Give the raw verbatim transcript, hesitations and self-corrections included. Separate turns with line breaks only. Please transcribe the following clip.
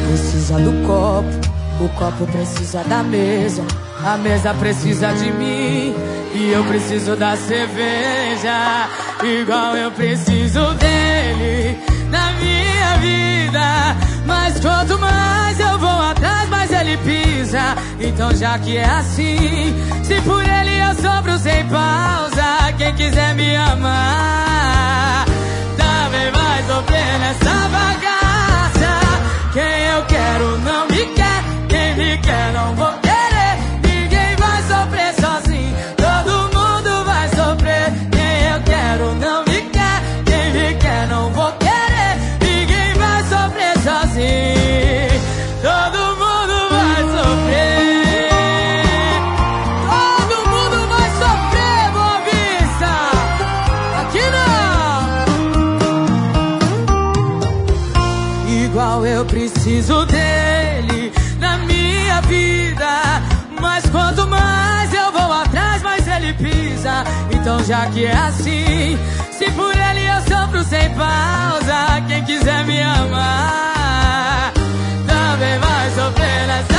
precisa do copo, o copo precisa da mesa, a mesa precisa de mim e eu preciso da cerveja. Igual eu preciso dele na minha vida, mas quanto mais eu vou atrás, mais ele pisa. Então já que é assim, se por ele eu sofro sem pausa, quem quiser me amar também vai sofrer nessa bagaça. Quem eu quero não me quer, quem me quer não vou querer. Ninguém vai sofrer sozinho, todo mundo vai sofrer. Quem eu quero não me quer, quem me quer não vou querer. Ninguém vai sofrer sozinho, todo mundo vai sofrer. Todo mundo vai sofrer, Boa Vista. Aqui não. Igual eu preciso dele na minha vida, mas quanto mais eu vou atrás, mais ele pisa. Então já que é assim, se por ele eu sofro sem pausa, quem quiser me amar também vai sofrer nessa